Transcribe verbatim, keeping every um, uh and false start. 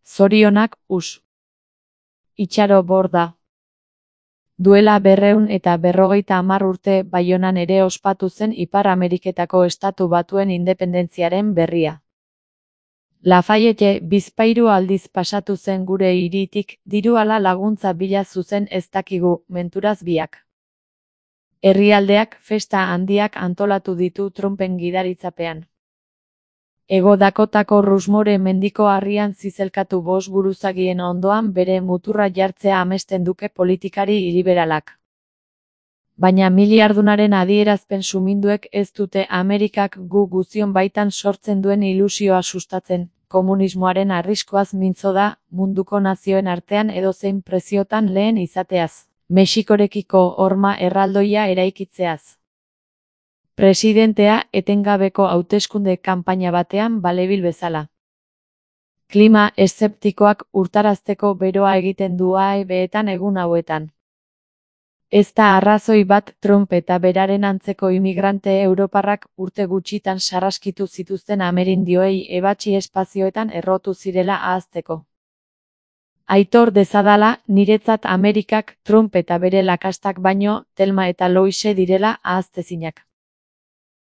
Zorionak, us. Itxaro Borda. Duela berrehun eta berrogeita hamar urte Baionan ere ospatu zen Ipar Ameriketako Estatu Batuen independentziaren berria. Lafayette bizpahiru aldiz pasatu zen gure hiritik, diru ala laguntza bila zuzen ez dakigu, menturaz biak. Herrialdeak festa handiak antolatu ditu Trumpen gidaritzapean. Ego Dakotako Rushmore mendiko harrian zizelkatu bost buruzagien ondoan bere muturra jartzea amesten duke politikari iliberalak. Baina miliardunaren adierazpen suminduek ez dute Amerikak gu guzion baitan sortzen duen ilusioa sustatzen, komunismoaren arriskoaz mintzo da, munduko nazioen artean edozein preziotan lehen izateaz, Mexikorekiko horma erraldoia eraikitzeaz. Presidentea etengabeko hauteskunde kanpaina batean balebil bezala. Klima eszeptikoak urtarazteko beroa egiten du A E B-etan egun hauetan. Ez da arrazoi bat Trump eta beraren antzeko imigrante europarrak urte gutxitan sarraskitu zituzten amerindioei ebatzi espazioetan errotu zirela ahazteko. Aitor dezadala, niretzat Amerikak Trump eta bere lakastak baino, Thelma eta Louise direla ahaztezinak.